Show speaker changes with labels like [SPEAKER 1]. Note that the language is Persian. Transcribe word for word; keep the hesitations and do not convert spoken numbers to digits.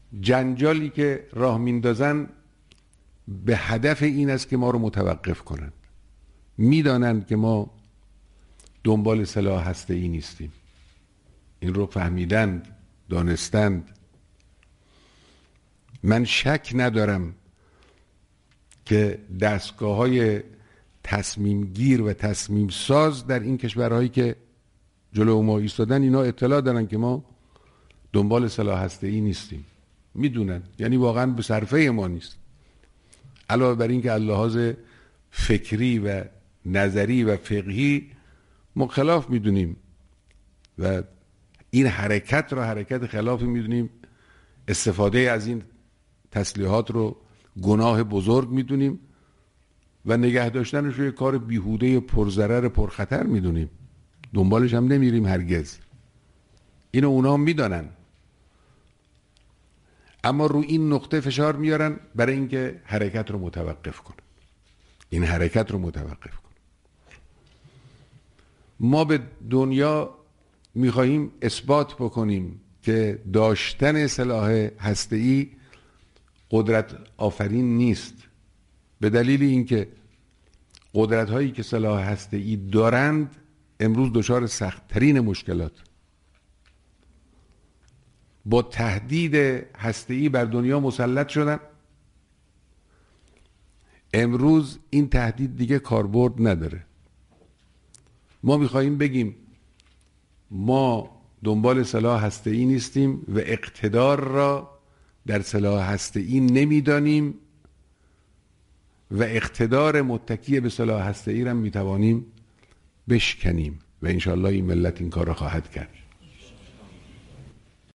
[SPEAKER 1] جنجالی که راه میندازن به هدف این است که ما رو متوقف کنند. میدانند که ما دنبال سلاح هسته‌ای نیستیم. این رو فهمیدند، دانستند. من شک ندارم که دستگاه‌های تصمیم گیر و تصمیم ساز در این کشورهایی که جلو ما ایستادن اینا اطلاع دارن که ما دنبال سلاح هسته‌ای نیستیم. میدونن، یعنی واقعا به صرفه ما نیست. علاوه بر این که از لحاظ فکری و نظری و فقهی ما خلاف میدونیم و این حرکت رو حرکت خلافی میدونیم، استفاده از این تسلیحات رو گناه بزرگ میدونیم و نگه داشتنش رو یک کار بیهوده پرضرر پرخطر میدونیم. دنبالش هم نمیریم هرگز. اینو اونا هم میدانن، اما رو این نقطه فشار میارن برای اینکه حرکت رو متوقف کنن. این حرکت رو متوقف کنن. ما به دنیا میخواهیم اثبات بکنیم که داشتن سلاح هسته‌ای قدرت آفرین نیست، به دلیل اینکه قدرت هایی که سلاح هسته‌ای دارند امروز دچار سخت‌ترین مشکلات با تهدید هسته‌ای بر دنیا مسلط شدن. امروز این تهدید دیگه کاربرد نداره. ما میخواییم بگیم ما دنبال سلاح هسته‌ای نیستیم و اقتدار را در سلاح هسته‌ای نمیدانیم و اقتدار متکی به سلاح هسته‌ای را میتوانیم بشکنیم و انشالله این ملت این کار را خواهد کرد.